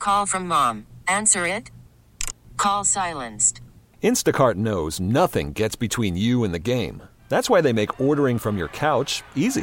Call from mom. Answer it. Call silenced. Instacart knows nothing gets between you and the game. That's why they make ordering from your couch easy.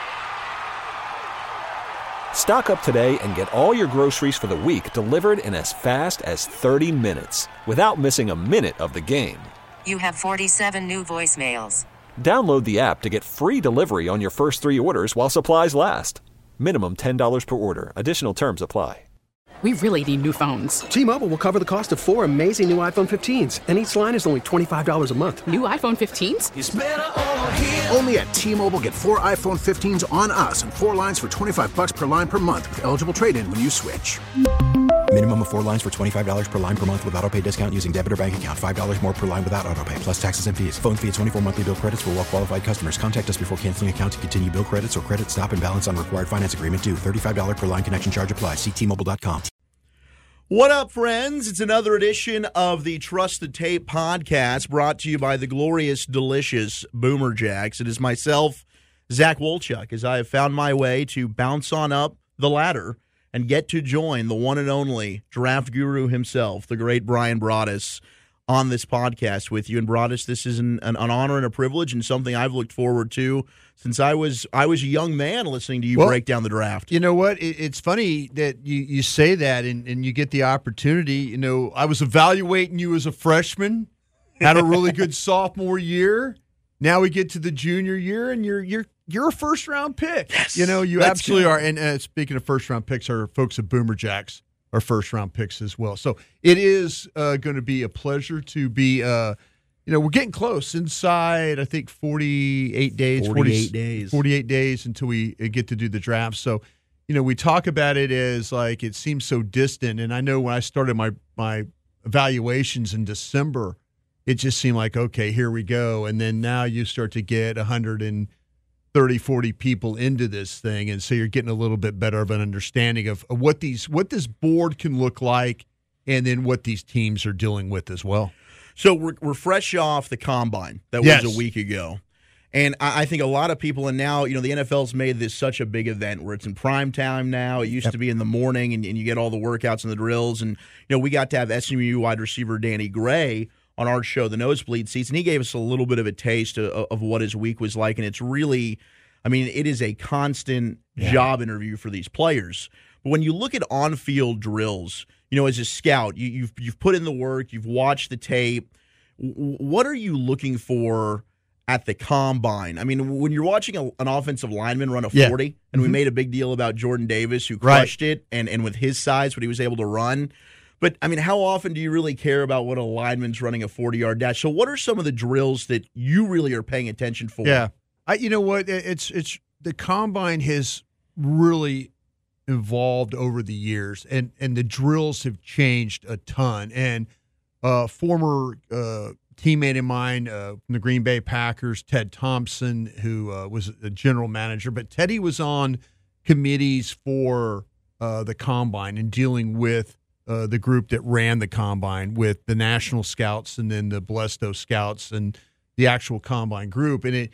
Stock up today and get all your groceries for the week delivered in as fast as 30 minutes without missing a minute of the game. You have 47 new voicemails. Download the app to get free delivery on your first 3 orders while supplies last. Minimum $10 per order. Additional terms apply. We really need new phones. T-Mobile will cover the cost of 4 amazing new iPhone 15s, and each line is only $25 a month. New iPhone 15s? It's better over here. Only at T-Mobile, get 4 iPhone 15s on us and 4 lines for $25 per line per month with eligible trade-in when you switch. Minimum of 4 lines for $25 per line per month with autopay discount using debit or bank account. $5 more per line without autopay, plus taxes and fees. Phone fee at 24 monthly bill credits for well-qualified customers. Contact us before canceling account to continue bill credits or credit stop and balance on required finance agreement due. $35 per line connection charge applies. See T-Mobile.com. What up, friends? It's another edition of the Trusted Tape podcast brought to you by the glorious, delicious Boomer Jacks. It is myself, Zach Wolchuk, as I have found my way to bounce on up the ladder and get to join the one and only draft guru himself, the great Brian Broaddus, on this podcast with you. And Broaddus, this is an honor and a privilege and something I've looked forward to since I was a young man listening to you break down the draft. You know what? It's funny that you say that and you get the opportunity. You know, I was evaluating you as a freshman, had a really good sophomore year. Now we get to the junior year, and you're a first-round pick. Yes, you know, you absolutely are. And speaking of first-round picks, our folks at Boomer Jacks are first-round picks as well. So it is going to be a pleasure to be we're getting close. Inside, I think, 48 days. 48 days until we get to do the draft. So, we talk about it as like it seems so distant. And I know when I started my evaluations in December, it just seemed like, okay, here we go. And then now you start to get 130, 40 people into this thing. And so you're getting a little bit better of an understanding of what this board can look like and then what these teams are dealing with as well. So we're fresh off the combine that was a week ago. And I think a lot of people, and now, the NFL's made this such a big event where it's in prime time now. It used to be in the morning, and you get all the workouts and the drills. And, we got to have SMU wide receiver Danny Gray on our show, The Nosebleed Seats, and he gave us a little bit of a taste of what his week was like. And it's really, it is a constant job interview for these players. But when you look at on-field drills, as a scout, you've put in the work, you've watched the tape. What are you looking for at the combine? When you're watching an offensive lineman run a 40, and we made a big deal about Jordan Davis, who crushed it, and with his size, what he was able to run. But, how often do you really care about what a lineman's running a 40-yard dash? So what are some of the drills that you really are paying attention for? Yeah. You know what? It's the combine has really evolved over the years, and the drills have changed a ton. And former teammate of mine from the Green Bay Packers, Ted Thompson, who was a general manager, but Teddy was on committees for the combine and dealing with the group that ran the combine with the National Scouts and then the Blesto Scouts and the actual combine group. And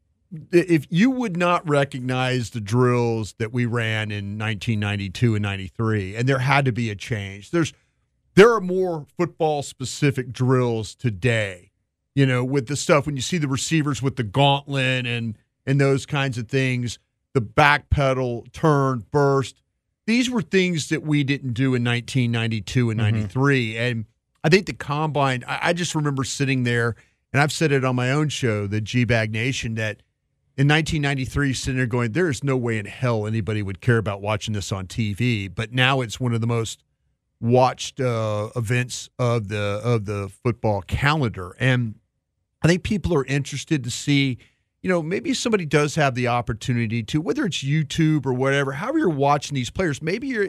if you would not recognize the drills that we ran in 1992 and 93, and there had to be a change. There are more football-specific drills today, with the stuff when you see the receivers with the gauntlet and those kinds of things, the back pedal, turn, burst. These were things that we didn't do in 1992 and 93. And I think the combine, I just remember sitting there, and I've said it on my own show, the G-Bag Nation, that in 1993, sitting there going, there is no way in hell anybody would care about watching this on TV. But now it's one of the most watched events of the football calendar. And I think people are interested to see, maybe somebody does have the opportunity to, whether it's YouTube or whatever, however you're watching these players, maybe you're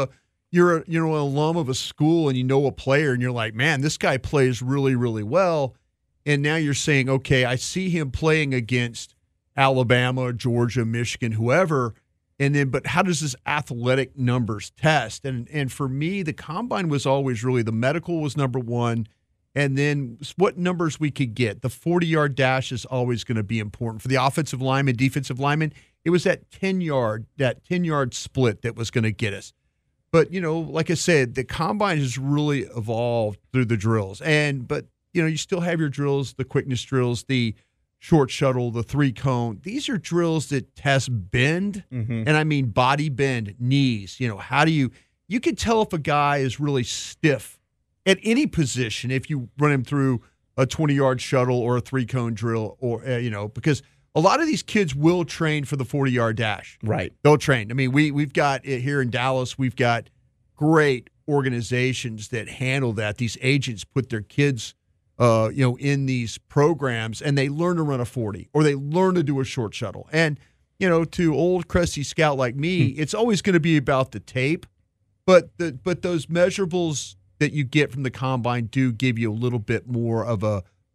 an alum of a school and you know a player and you're like, man, this guy plays really, really well. And now you're saying, okay, I see him playing against Alabama, Georgia, Michigan, whoever, but how does his athletic numbers test? And for me, the combine was always really, the medical was number one, and then what numbers we could get. The 40-yard dash is always going to be important. For the offensive lineman, defensive lineman, it was that 10-yard split that was going to get us. But, like I said, the combine has really evolved through the drills. But you still have your drills, the quickness drills, the short shuttle, the 3-cone. These are drills that test bend, and I mean body bend, knees. How do you can tell if a guy is really stiff at any position if you run him through a 20-yard shuttle or a 3-cone drill, or because a lot of these kids will train for the 40-yard dash. Right. They'll train. I mean, we've got here in Dallas, we've got great organizations that handle that. These agents put their kids, in these programs, and they learn to run a 40 or they learn to do a short shuttle. And, to old crusty scout like me, it's always going to be about the tape, but those measurables that you get from the combine do give you a little bit more of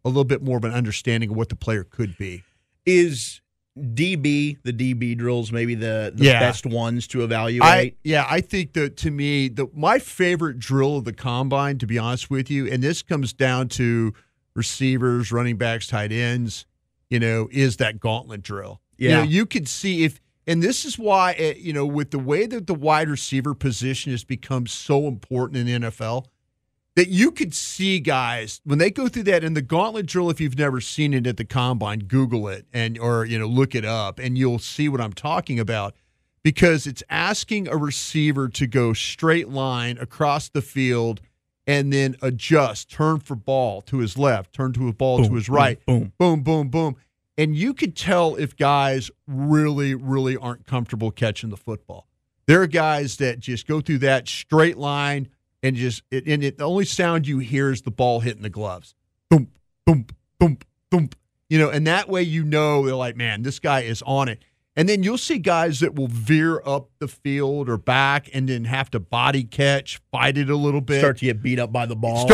an understanding of what the player could be. Is the DB drills maybe the best ones to evaluate? I think that, to me, my favorite drill of the combine, to be honest with you, and this comes down to receivers, running backs, tight ends, is that gauntlet drill. Yeah. You could see and this is why, with the way that the wide receiver position has become so important in the NFL, that you could see guys when they go through that in the gauntlet drill. If you've never seen it at the combine, Google it or look it up, and you'll see what I'm talking about, because it's asking a receiver to go straight line across the field and then adjust, turn for ball to his left, turn to a ball to his right, boom, boom, boom, boom. And you could tell if guys really, really aren't comfortable catching the football. There are guys that just go through that straight line, and the only sound you hear is the ball hitting the gloves. Thump, thump, thump, thump. And that way they're like, man, this guy is on it. And then you'll see guys that will veer up the field or back and then have to body catch, fight it a little bit. Start to get beat up by the ball.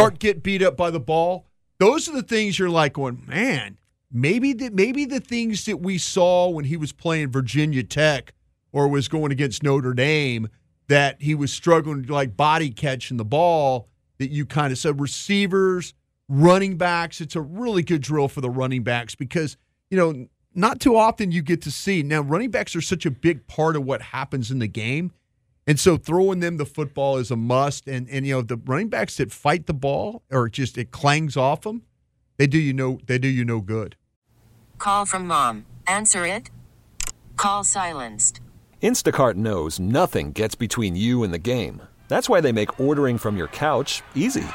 Those are the things you're like going, man, maybe the things that we saw when he was playing Virginia Tech or was going against Notre Dame, that he was struggling to body catching the ball, that you kind of said receivers, running backs. It's a really good drill for the running backs because, not too often you get to see. Now, running backs are such a big part of what happens in the game. And so throwing them the football is a must. And the running backs that fight the ball or just it clangs off them, they do you no good. Call from mom. Answer it. Call silenced. Instacart knows nothing gets between you and the game. That's why they make ordering from your couch easy.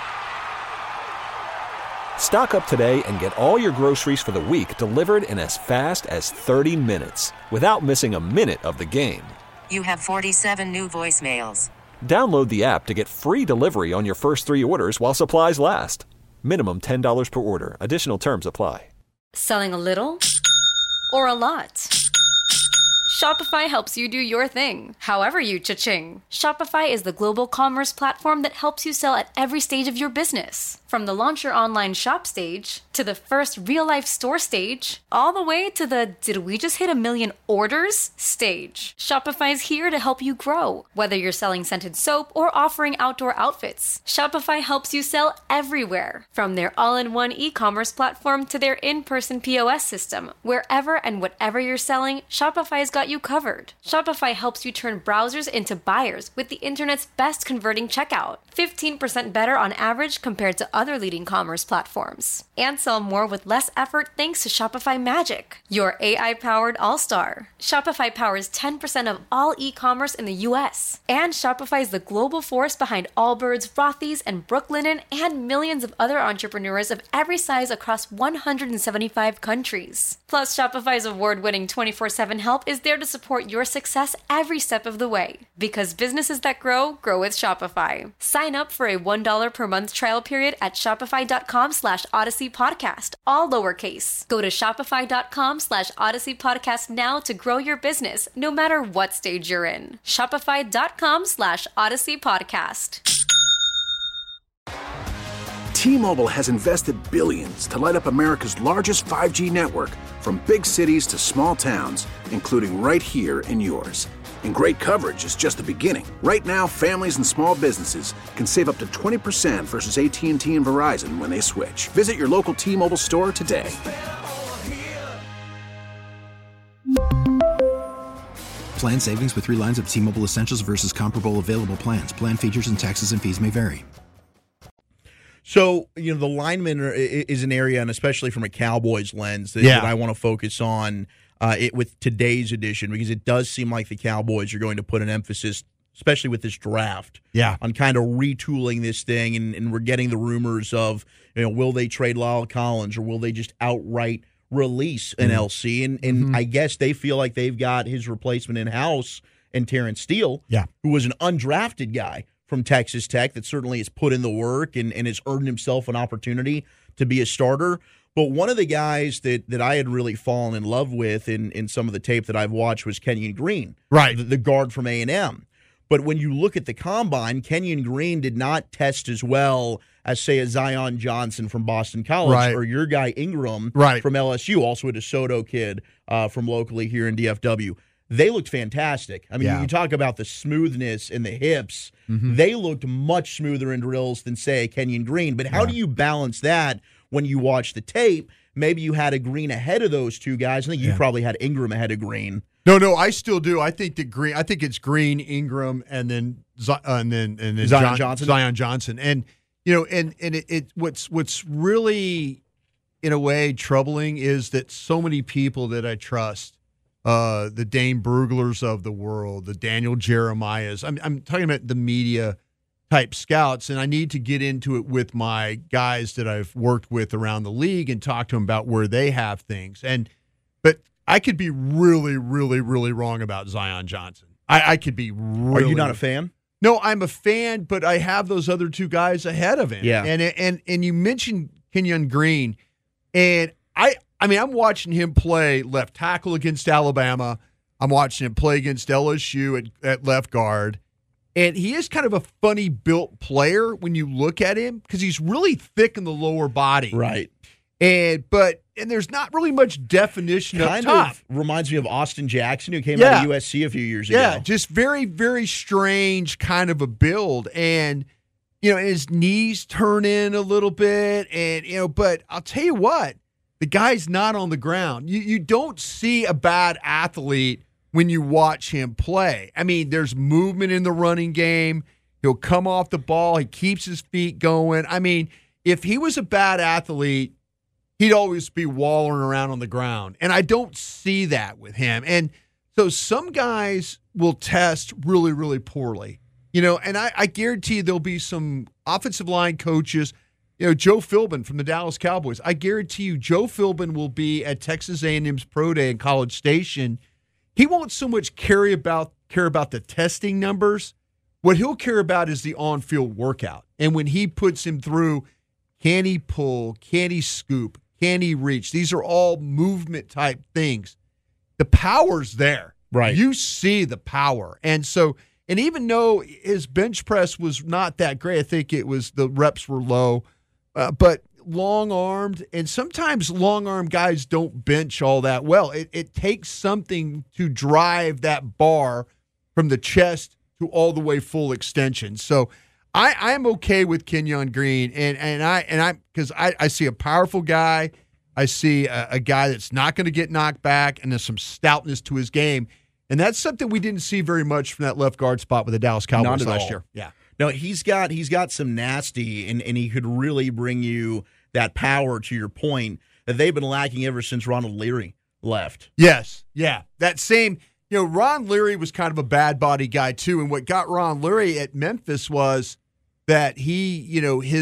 Stock up today and get all your groceries for the week delivered in as fast as 30 minutes without missing a minute of the game. You have 47 new voicemails. Download the app to get free delivery on your first 3 orders while supplies last. Minimum $10 per order. Additional terms apply. Selling a little or a lot? Shopify helps you do your thing, however you cha-ching. Shopify is the global commerce platform that helps you sell at every stage of your business. From the launch your online shop stage, to the first real-life store stage, all the way to the did we just hit 1 million orders stage. Shopify's here to help you grow. Whether you're selling scented soap or offering outdoor outfits, Shopify helps you sell everywhere. From their all-in-one e-commerce platform to their in-person POS system, wherever and whatever you're selling, Shopify's got you covered. Shopify helps you turn browsers into buyers with the internet's best converting checkout. 15% better on average compared to other leading commerce platforms. And sell more with less effort thanks to Shopify Magic, your AI-powered all-star. Shopify powers 10% of all e-commerce in the U.S. And Shopify is the global force behind Allbirds, Rothy's, and Brooklinen, and millions of other entrepreneurs of every size across 175 countries. Plus, Shopify's award-winning 24/7 help is there to support your success every step of the way. Because businesses that grow with Shopify. Sign up for a $1 per month trial period at shopify.com/Odyssey Podcast, all lowercase. Go to shopify.com/Odyssey Podcast now to grow your business, no matter what stage you're in. Shopify.com/Odyssey Podcast. T-Mobile has invested billions to light up America's largest 5G network, from big cities to small towns, including right here in yours. And great coverage is just the beginning. Right now, families and small businesses can save up to 20% versus AT&T and Verizon when they switch. Visit your local T-Mobile store today. Plan savings with 3 lines of T-Mobile Essentials versus comparable available plans. Plan features and taxes and fees may vary. So, the lineman is an area, and especially from a Cowboys lens, that I want to focus on with today's edition, because it does seem like the Cowboys are going to put an emphasis, especially with this draft, on kind of retooling this thing, and we're getting the rumors of, will they trade Lyle Collins, or will they just outright release an LC? And I guess they feel like they've got his replacement in-house in Terrence Steele, who was an undrafted guy from Texas Tech that certainly has put in the work and has earned himself an opportunity to be a starter. But one of the guys that I had really fallen in love with in some of the tape that I've watched was Kenyon Green, the guard from A&M. But when you look at the combine, Kenyon Green did not test as well as, say, a Zion Johnson from Boston College, or your guy Ingram from LSU, also a DeSoto kid from locally here in DFW. They looked fantastic. I mean, you talk about the smoothness in the hips. They looked much smoother in drills than, say, Kenyon Green. But how do you balance that when you watch the tape? Maybe you had a Green ahead of those two guys. I think you probably had Ingram ahead of Green. No, I still do. I think that Green. I think it's Green, Ingram, and then Zion Johnson. Zion Johnson, and what's really in a way troubling is that so many people that I trust, the Dane Bruglers of the world, the Daniel Jeremiahs. I'm talking about the media type scouts, and I need to get into it with my guys that I've worked with around the league and talk to them about where they have things. But I could be really, really, really wrong about Zion Johnson. I could be really. Are you not a fan? No, I'm a fan, but I have those other two guys ahead of him. Yeah. And you mentioned Kenyon Green, and I mean, I'm watching him play left tackle against Alabama. I'm watching him play against LSU at left guard. And he is kind of a funny built player when you look at him because he's really thick in the lower body. Right. And there's not really much definition up top. Kind of reminds me of Austin Jackson, who came out of USC a few years ago. Yeah, just very, very strange kind of a build. And, his knees turn in a little bit. And, but I'll tell you what, the guy's not on the ground. You don't see a bad athlete when you watch him play. I mean, there's movement in the running game. He'll come off the ball. He keeps his feet going. I mean, if he was a bad athlete, he'd always be wallowing around on the ground. And I don't see that with him. And so some guys will test really, really poorly. And I guarantee there'll be some offensive line coaches. Joe Philbin from the Dallas Cowboys. I guarantee you Joe Philbin will be at Texas A&M's Pro Day in College Station. He won't so much care about the testing numbers. What he'll care about is the on-field workout. And when he puts him through, can he pull, can he scoop, can he reach? These are all movement-type things. The power's there. Right. You see the power. And even though his bench press was not that great, I think it was the reps were low, but long-armed, and sometimes long-armed guys don't bench all that well. It takes something to drive that bar from the chest to all the way full extension. So I'm okay with Kenyon Green, and because I see a powerful guy. I see a guy that's not going to get knocked back, and there's some stoutness to his game. And that's something we didn't see very much from that left guard spot with the Dallas Cowboys last year. Yeah. No, he's got some nasty, and he could really bring you that power, to your point, that they've been lacking ever since Ronald Leary left. Yes. Yeah. That same, Ron Leary was kind of a bad body guy too. And what got Ron Leary at Memphis was that he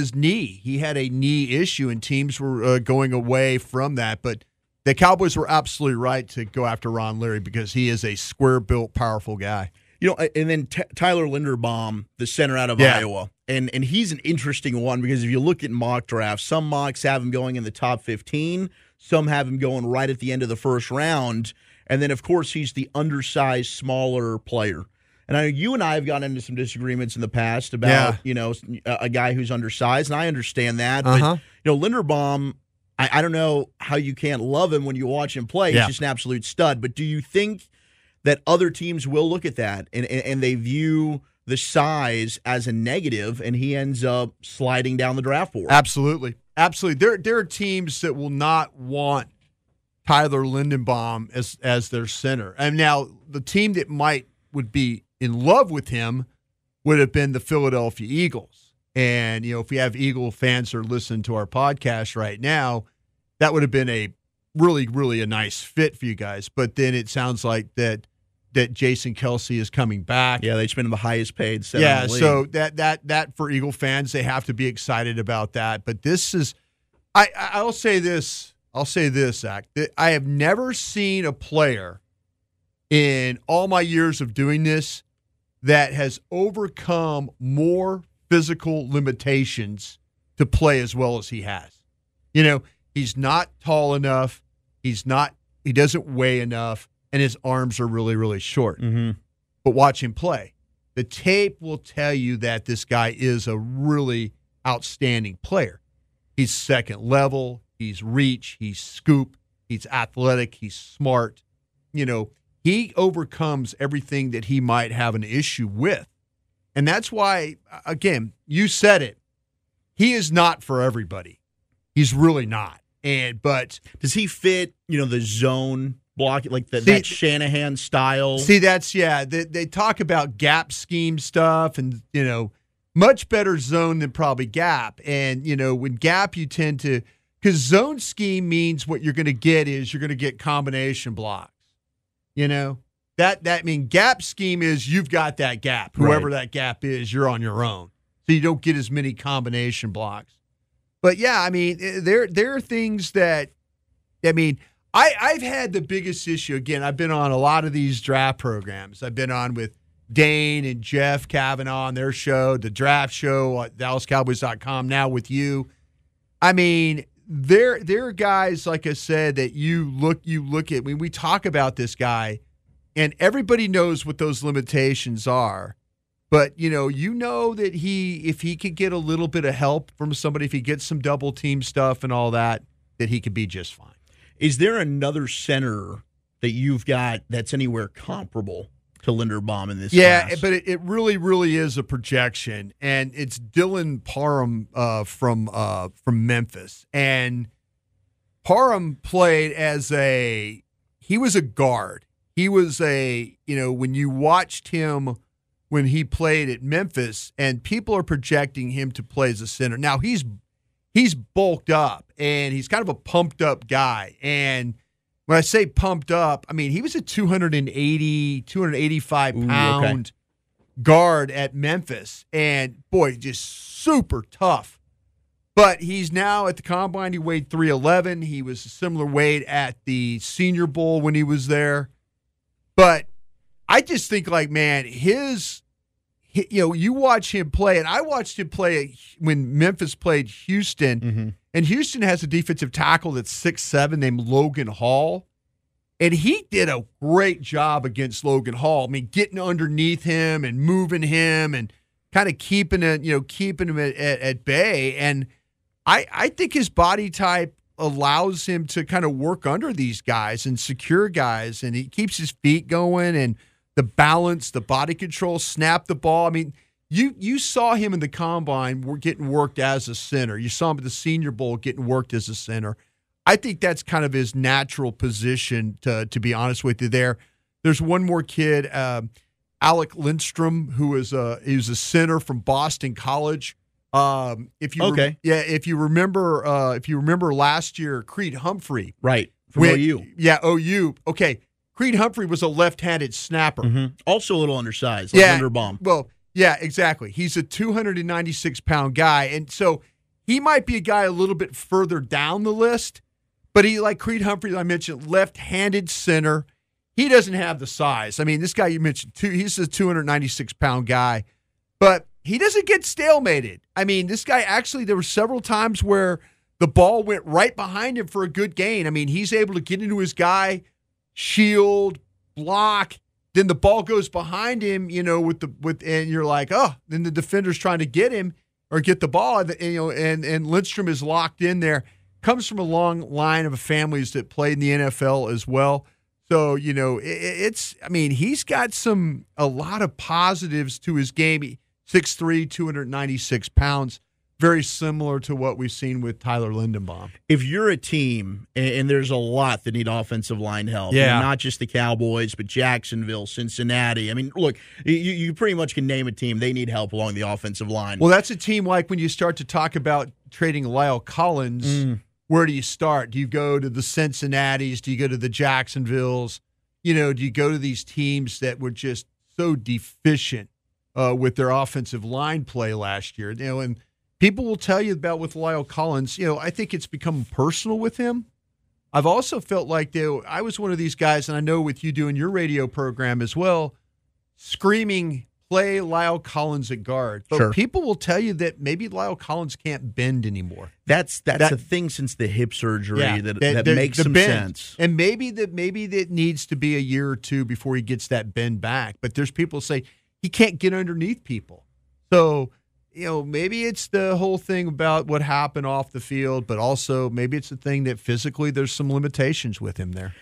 had a knee issue, and teams were going away from that. But the Cowboys were absolutely right to go after Ron Leary because he is a square-built, powerful guy. And then Tyler Linderbaum, the center out of Iowa, and he's an interesting one because if you look at mock drafts, some mocks have him going in the top 15, some have him going right at the end of the first round, and then, of course, he's the undersized, smaller player. And I know you and I have gotten into some disagreements in the past about, a guy who's undersized, and I understand that. But, Linderbaum, I don't know how you can't love him when you watch him play. He's just an absolute stud. But do you think that other teams will look at that and they view the size as a negative, and he ends up sliding down the draft board? Absolutely. Absolutely. There are teams that will not want Tyler Linderbaum as their center. And now the team that would be in love with him would have been the Philadelphia Eagles. And, if we have Eagle fans who are listening to our podcast right now, that would have been a really, really a nice fit for you guys. But then it sounds like that Jason Kelce is coming back. Yeah, they spend the highest paid center in the league. So that for Eagle fans, they have to be excited about that. But this is I'll say this, Zach. I have never seen a player in all my years of doing this that has overcome more physical limitations to play as well as he has. He's not tall enough. He doesn't weigh enough, and his arms are really, really short. Mm-hmm. But watch him play. The tape will tell you that this guy is a really outstanding player. He's second level. He's reach. He's scoop. He's athletic. He's smart. He overcomes everything that he might have an issue with. And that's why, again, you said it. He is not for everybody. He's really not. But does he fit, the zone block, like that Shanahan style? See, they talk about gap scheme stuff and, much better zone than probably gap. And, when gap you tend to – because zone scheme means what you're going to get is you're going to get combination blocks. That means gap scheme is you've got that gap. Whoever that gap is, you're on your own. So you don't get as many combination blocks. But, yeah, there are things that I've had the biggest issue. Again, I've been on a lot of these draft programs. I've been on with Dane and Jeff Kavanaugh on their show, the draft show at DallasCowboys.com, now with you. There are guys, like I said, that you look at. We talk about this guy, and everybody knows what those limitations are. But, that if he could get a little bit of help from somebody, if he gets some double team stuff and all that he could be just fine. Is there another center that you've got that's anywhere comparable to Linderbaum in this class? Yeah, but it really, really is a projection. And it's Dylan Parham from Memphis. And Parham played he was a guard. He was when you watched him when he played at Memphis, and people are projecting him to play as a center. Now, he's bulked up, and he's kind of a pumped-up guy. And when I say pumped up, he was a 285-pound guard at Memphis. And, boy, just super tough. But he's now at the Combine. He weighed 311. He was a similar weight at the Senior Bowl when he was there. But I just think, you watch him play, and I watched him play when Memphis played Houston, mm-hmm. and Houston has a defensive tackle that's 6'7" named Logan Hall, and he did a great job against Logan Hall. Getting underneath him and moving him and kind of keeping him at bay. And I think his body type allows him to kind of work under these guys and secure guys, and he keeps his feet going and the balance, the body control, snap the ball. You saw him in the Combine getting worked as a center. You saw him at the Senior Bowl getting worked as a center. I think that's kind of his natural position, to be honest with you there. There's one more kid, Alec Lindstrom, who is a center from Boston College. If you remember last year, Creed Humphrey. Right, from OU. Yeah, OU. Okay. Creed Humphrey was a left-handed snapper. Mm-hmm. Also a little undersized, like Linderbaum. Well, yeah, exactly. He's a 296-pound guy, and so he might be a guy a little bit further down the list, but he, like Creed Humphrey, I mentioned, left-handed center. He doesn't have the size. This guy you mentioned, he's a 296-pound guy, but he doesn't get stalemated. This guy actually, there were several times where the ball went right behind him for a good gain. He's able to get into his guy, shield, block, then the ball goes behind him, and you're like, oh, then the defender's trying to get him or get the ball, and Lindstrom is locked in there. Comes from a long line of families that played in the NFL as well. So, he's got a lot of positives to his game. 6'3", 296 pounds. very similar to what we've seen with Tyler Lindenbaum. If you're a team, and there's a lot that need offensive line help, not just the Cowboys, but Jacksonville, Cincinnati. I mean, look, you pretty much can name a team. They need help along the offensive line. Well, that's a team like when you start to talk about trading Lyle Collins, where do you start? Do you go to the Cincinnatis? Do you go to the Jacksonvilles? Do you go to these teams that were just so deficient with their offensive line play last year? And people will tell you about with Lyle Collins, I think it's become personal with him. I've also felt like I was one of these guys, and I know with you doing your radio program as well, screaming, play Lyle Collins at guard. But people will tell you that maybe Lyle Collins can't bend anymore. That's a thing since the hip surgery that makes some sense. And maybe that needs to be a year or two before he gets that bend back. But there's people who say he can't get underneath people. So maybe it's the whole thing about what happened off the field, but also maybe it's the thing that physically there's some limitations with him there.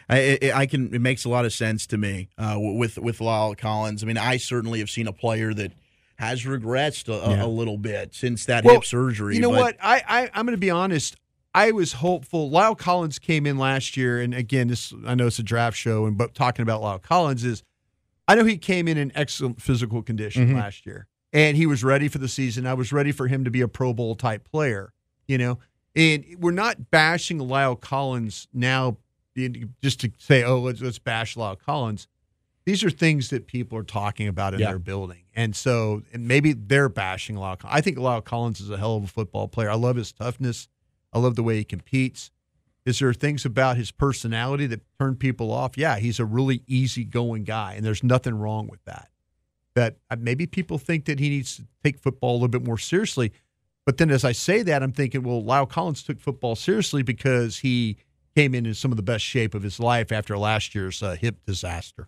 It makes a lot of sense to me with Lyle Collins. I mean, I certainly have seen a player that has regressed a little bit since that hip surgery. You know what? I'm going to be honest. I was hopeful. Lyle Collins came in last year, and again, I know it's a draft show, but talking about Lyle Collins is, I know he came in excellent physical condition last year. And he was ready for the season. I was ready for him to be a Pro Bowl type player, And we're not bashing Lyle Collins now just to say, let's bash Lyle Collins. These are things that people are talking about in their building. And maybe they're bashing Lyle Collins. I think Lyle Collins is a hell of a football player. I love his toughness. I love the way he competes. Is there things about his personality that turn people off? Yeah, he's a really easygoing guy, and there's nothing wrong with that. That maybe people think that he needs to take football a little bit more seriously. But then as I say that, I'm thinking, well, Lyle Collins took football seriously because he came in some of the best shape of his life after last year's hip disaster.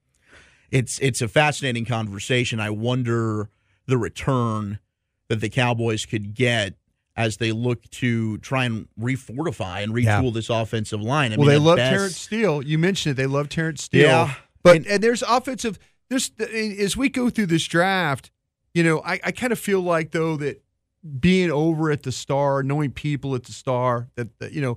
It's a fascinating conversation. I wonder the return that the Cowboys could get as they look to try and refortify and retool this offensive line. They love Terrence Steele. You mentioned it. They love Terrence Steele. Yeah. But and there's offensive – as we go through this draft, I kind of feel like, though, that being over at the Star, knowing people at the Star, that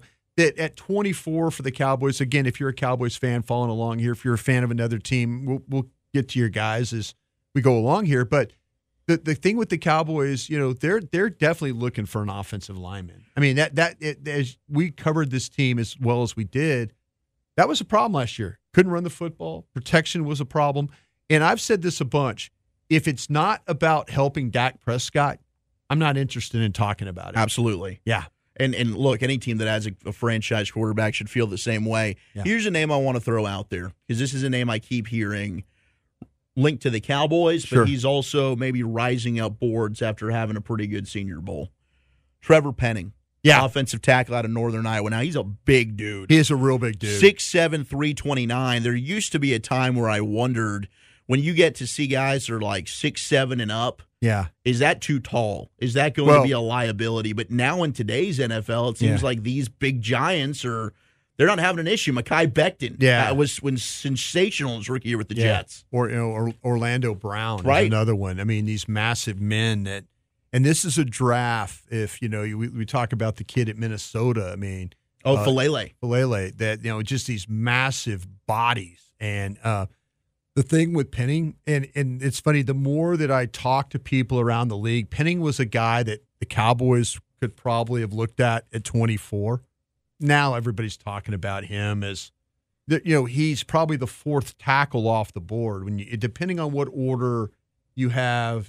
at 24 for the Cowboys, again, if you're a Cowboys fan following along here, if you're a fan of another team, we'll get to your guys as we go along here. But the thing with the Cowboys, they're definitely looking for an offensive lineman. I mean, as we covered this team as well as we did, that was a problem last year. Couldn't run the football. Protection was a problem. And I've said this a bunch. If it's not about helping Dak Prescott, I'm not interested in talking about it. Absolutely. Yeah. And look, any team that has a franchise quarterback should feel the same way. Yeah. Here's a name I want to throw out there, because this is a name I keep hearing linked to the Cowboys, but he's also maybe rising up boards after having a pretty good Senior Bowl. Trevor Penning. Yeah. Offensive tackle out of Northern Iowa. Now, he's a big dude. He is a real big dude. 6'7", 329. There used to be a time where I wondered, when you get to see guys that are like 6'7" and up, is that too tall? Is that going to be a liability? But now in today's NFL, it seems like these big giants they're not having an issue. Mekhi Becton was sensational in his rookie year with the Jets. Or Orlando Brown is another one. I mean, these massive men that – and this is a draft. If, we talk about the kid at Minnesota, I mean – Falele. Falele, that, just these massive bodies. And the thing with Penning, and it's funny, the more that I talk to people around the league, Penning was a guy that the Cowboys could probably have looked at 24. Now everybody's talking about him as, he's probably the fourth tackle off the board. Depending on what order you have,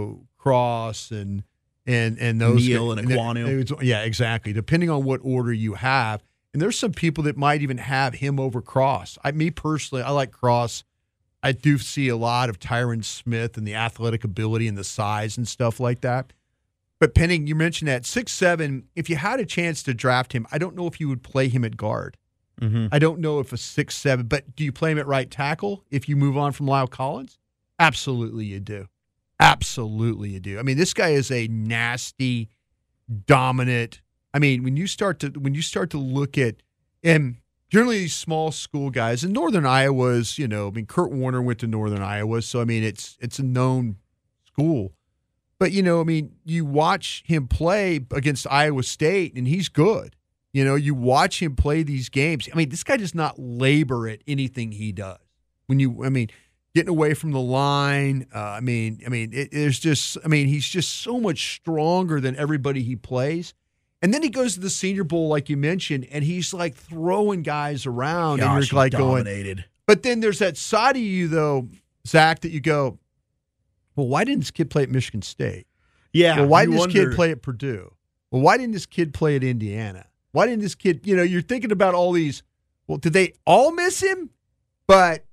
Cross and those Neal and Ekwonu. Yeah, exactly. Depending on what order you have, and there's some people that might even have him over Cross. Me personally, I like Cross. I do see a lot of Tyron Smith and the athletic ability and the size and stuff like that. But Penning, you mentioned that 6'7", if you had a chance to draft him, I don't know if you would play him at guard. Mm-hmm. I don't know if a 6'7", but do you play him at right tackle if you move on from Lyle Collins? Absolutely you do. Absolutely you do. I mean, this guy is a nasty, dominant. I mean, when you start to look at, and generally these small school guys, and Northern Iowa's, Kurt Warner went to Northern Iowa, so I mean it's a known school. But, I mean, you watch him play against Iowa State, and he's good. You watch him play these games. I mean, this guy does not labor at anything he does. Getting away from the line. He's just so much stronger than everybody he plays. And then he goes to the Senior Bowl, like you mentioned, and he's like throwing guys around. Gosh, and you're like dominated. going. But then there's that side of you, though, Zach, that you go, well, why didn't this kid play at Michigan State? Yeah. Well, why didn't this kid play at Purdue? Well, why didn't this kid play at Indiana? Why didn't this kid, you're thinking about all these, well, did they all miss him? But,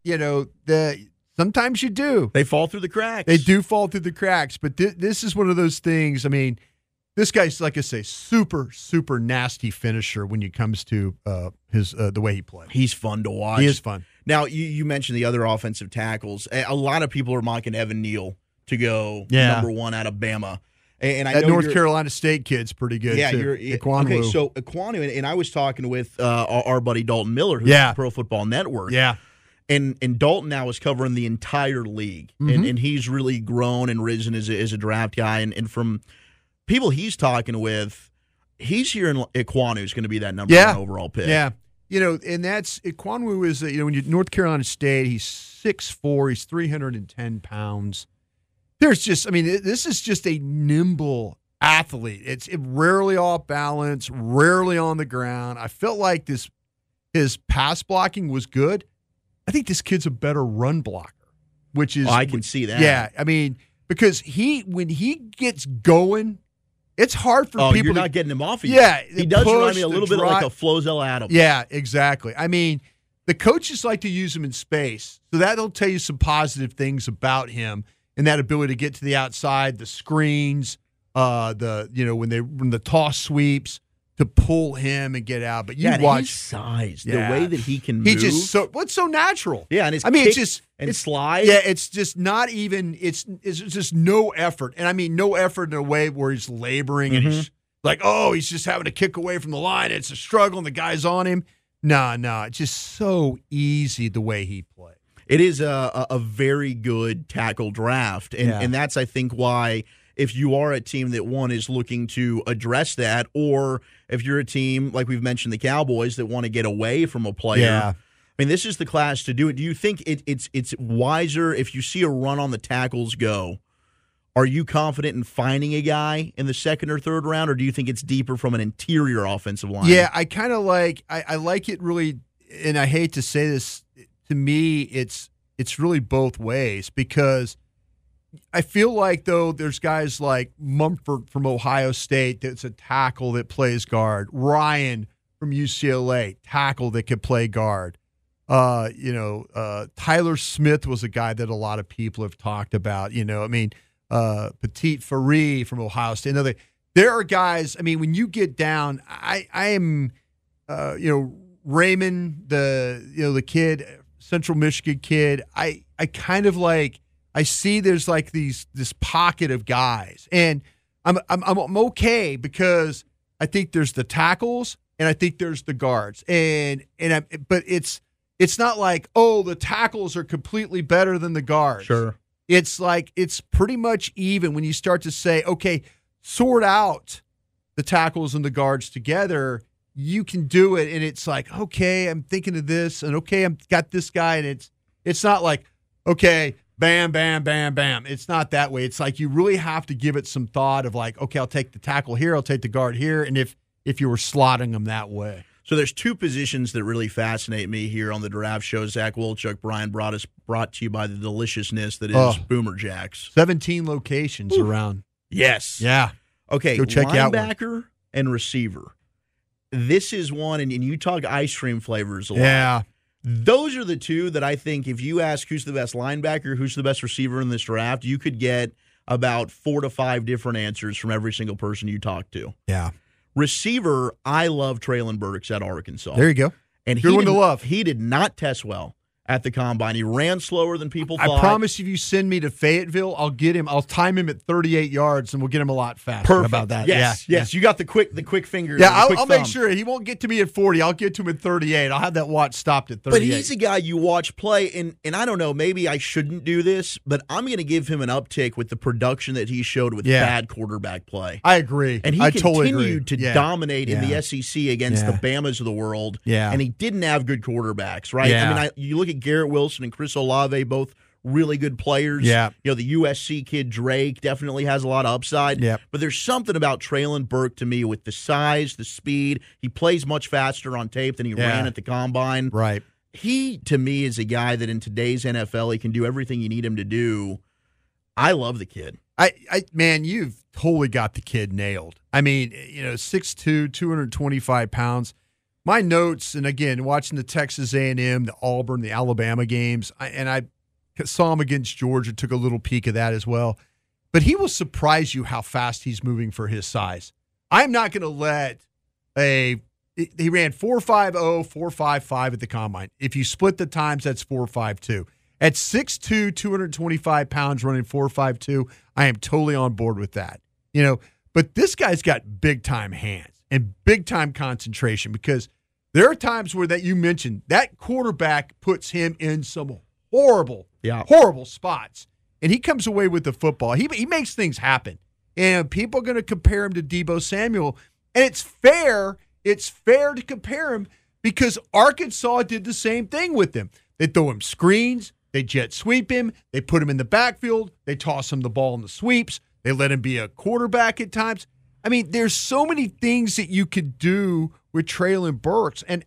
sometimes you do. They fall through the cracks. They do fall through the cracks. But this is one of those things. I mean, this guy's, like I say, super, super nasty finisher when it comes to the way he plays. He's fun to watch. He is fun. Now, you mentioned the other offensive tackles. A lot of people are mocking Evan Neal to go number one out of Bama. And I that know North Carolina State kid's pretty good, too. Ekwonu. Okay, so Ekwonu, and I was talking with our buddy Dalton Miller, who's at Pro Football Network. Yeah. And Dalton now is covering the entire league, and he's really grown and risen as a draft guy. And from people he's talking with, he's hearing Ekwonu is going to be that number one overall pick. Yeah. And that's Ekwonu is, when you're North Carolina State, he's 6'4", he's 310 pounds. This is just a nimble athlete. It's rarely off balance, rarely on the ground. I felt like his pass blocking was good. I think this kid's a better run blocker, which is. I can see that. Yeah, because when he gets going, it's hard for people. You're not getting him off. Yeah, he does remind me a little bit like a Flozell Adams. Yeah, exactly. The coaches like to use him in space, so that'll tell you some positive things about him and that ability to get to the outside, the screens, when the toss sweeps, to pull him and get out. But watch his size, the way that he can move. He's just it's so natural. Yeah, and his it's slide. Yeah, it's just not even. It's just no effort, and no effort in a way where he's laboring and he's like, he's just having to kick away from the line. It's a struggle, and the guy's on him. No, it's just so easy the way he plays. It is a very good tackle draft, and that's, I think, why if you are a team that, one, is looking to address that, or if you're a team, like we've mentioned, the Cowboys, that want to get away from a player, this is the class to do it. Do you think it's wiser if you see a run on the tackles go? Are you confident in finding a guy in the second or third round, or do you think it's deeper from an interior offensive line? Yeah, I kind of I like it really, and I hate to say this, to me, it's really both ways, because I feel like, though, there's guys like Mumford from Ohio State that's a tackle that plays guard. Ryan from UCLA, tackle that could play guard. Tyler Smith was a guy that a lot of people have talked about. Petit Faree from Ohio State. There are guys. When you get down, I am, Raymond, the kid, Central Michigan kid. I kind of like. I see there's like this pocket of guys, and I'm okay, because I think there's the tackles and I think there's the guards, but it's not like, the tackles are completely better than the guards. Sure, it's like it's pretty much even when you start to say, okay, sort out the tackles and the guards together. You can do it, and it's like, okay, I'm thinking of this, and okay, I've got this guy, and it's not like, okay, bam, bam, bam, bam. It's not that way. It's like you really have to give it some thought of like, okay, I'll take the tackle here, I'll take the guard here, and if you were slotting them that way. So there's two positions that really fascinate me here on the draft show. Zach Wilczuk, Brian, brought to you by the deliciousness that is Boomer Jacks. 17 locations around. Yes. Yeah. Okay, go check out linebacker and receiver. This is one, and you talk ice cream flavors a lot. Yeah. Those are the two that I think if you ask who's the best linebacker, who's the best receiver in this draft, you could get about 4 to 5 different answers from every single person you talk to. Yeah. Receiver, I love Traylon Burks at Arkansas. There you go. And good one to love. He did not test well at the Combine. He ran slower than people thought. I promise if you send me to Fayetteville, I'll time him at 38 yards, and we'll get him a lot faster. Perfect. How about that? Yes. You got the quick finger. Yeah, I'll make sure he won't get to me at 40. I'll get to him at 38. I'll have that watch stopped at 38. But he's a guy you watch play, and I don't know, maybe I shouldn't do this, but I'm going to give him an uptick with the production that he showed with bad quarterback play. I agree. And he continued to dominate in the SEC against the Bamas of the world. Yeah. And he didn't have good quarterbacks, right? Yeah. I mean, you look at Garrett Wilson and Chris Olave, both really good players. Yeah. You know, the USC kid Drake definitely has a lot of upside. Yeah. But there's something about Treylon Burke to me with the size, the speed. He plays much faster on tape than he ran at the Combine. Right. He, to me, is a guy that in today's NFL, he can do everything you need him to do. I love the kid. Man, you've totally got the kid nailed. I mean, 6'2", 225 pounds. My notes, and again, watching the Texas A&M, the Auburn, the Alabama games, I saw him against Georgia, took a little peek of that as well. But he will surprise you how fast he's moving for his size. I'm not going to let he ran 4.50, 4.55 at the Combine. If you split the times, that's 4.52. At 6'2", 225 pounds, running 4.52, I am totally on board with that. But this guy's got big-time hands and big-time concentration because there are times where that you mentioned, that quarterback puts him in some horrible spots. And he comes away with the football. He makes things happen. And people are going to compare him to Deebo Samuel. And it's fair to compare him because Arkansas did the same thing with him. They throw him screens. They jet sweep him. They put him in the backfield. They toss him the ball in the sweeps. They let him be a quarterback at times. I mean, there's so many things that you could do with Treylon Burks. And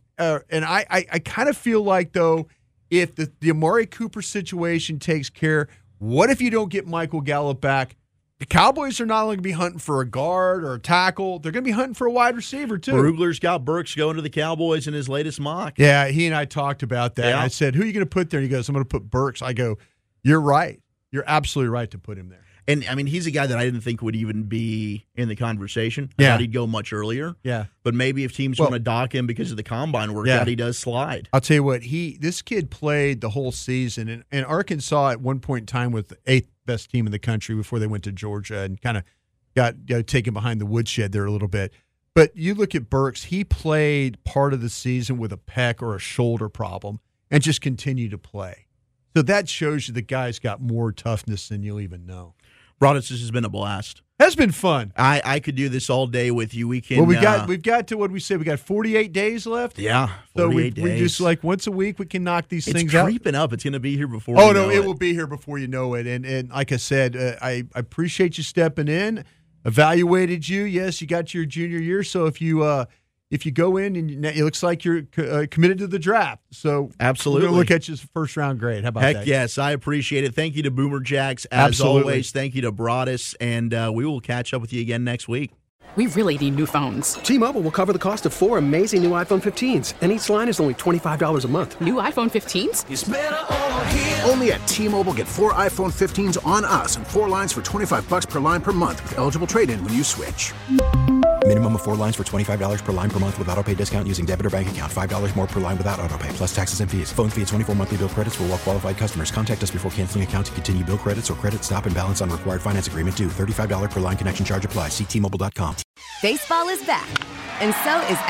I kind of feel like, though, if the Amari Cooper situation takes care, what if you don't get Michael Gallup back? The Cowboys are not only going to be hunting for a guard or a tackle, they're going to be hunting for a wide receiver, too. Brugler's got Burks going to the Cowboys in his latest mock. Yeah, he and I talked about that. Yeah. I said, who are you going to put there? And he goes, I'm going to put Burks. I go, you're right. You're absolutely right to put him there. And, I mean, he's a guy that I didn't think would even be in the conversation. I thought he'd go much earlier. Yeah. But maybe if teams want to dock him because of the Combine workout, he does slide. I'll tell you what, this kid played the whole season. And Arkansas at one point in time was the 8th best team in the country before they went to Georgia and kind of got taken behind the woodshed there a little bit. But you look at Burks, he played part of the season with a pec or a shoulder problem and just continued to play. So that shows you the guy's got more toughness than you'll even know. Broadus, this has been a blast. Has been fun. I could do this all day with you. We can. Well, we've got to what we said. We got 48 days left. Yeah, 48 so days. We just like once a week we can knock these things out. It's creeping up. It's going to be here before. Oh no, it will be here before you know it. And like I said, I appreciate you stepping in. Evaluated you. Yes, you got your junior year. So if you go in and it looks like you're committed to the draft. So absolutely, we're going to look at you as a first-round grade. How about that? Heck yes, I appreciate it. Thank you to Boomer Jacks, as always. Thank you to Broadus, and we will catch up with you again next week. We really need new phones. T-Mobile will cover the cost of 4 amazing new iPhone 15s, and each line is only $25 a month. New iPhone 15s? It's better over here. Only at T-Mobile, get 4 iPhone 15s on us and 4 lines for $25 per line per month with eligible trade-in when you switch. Minimum of 4 lines for $25 per line per month with autopay discount using debit or bank account. $5 more per line without autopay, plus taxes and fees. Phone fee at 24 monthly bill credits for well-qualified customers. Contact us before canceling account to continue bill credits or credit stop and balance on required finance agreement due. $35 per line connection charge applies. See T-Mobile.com. Baseball is back, and so is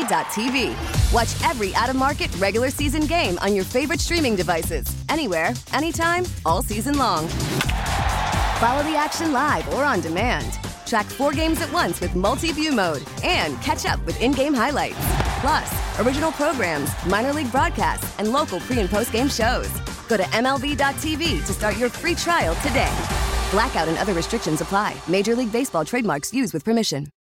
MLB.tv. Watch every out-of-market regular season game on your favorite streaming devices. Anywhere, anytime, all season long. Follow the action live or on demand. Track 4 games at once with multi-view mode and catch up with in-game highlights. Plus, original programs, minor league broadcasts, and local pre- and post-game shows. Go to MLB.tv to start your free trial today. Blackout and other restrictions apply. Major League Baseball trademarks used with permission.